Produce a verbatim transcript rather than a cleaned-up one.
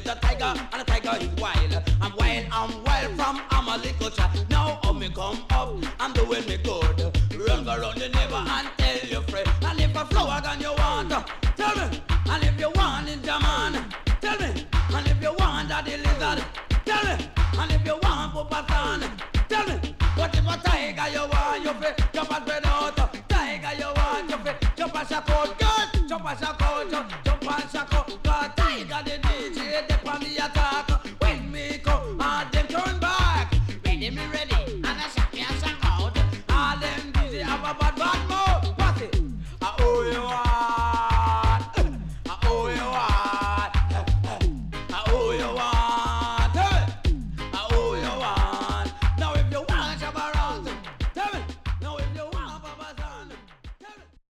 a tiger, and a tiger is wild. I'm wild, I'm wild from I'm a little child. Now how me come up, I'm doing me good. Run go round the neighbor and tell your friend. And if a flower gun you want, tell me. And if you want Ninja Man, tell me. And if you want Daddy Lizard, tell me. And if you want Papa San, tell me. What if a tiger you want, you fi jump and spread out. Tiger you want, you fi jump and shock out. Good, jump and shock out.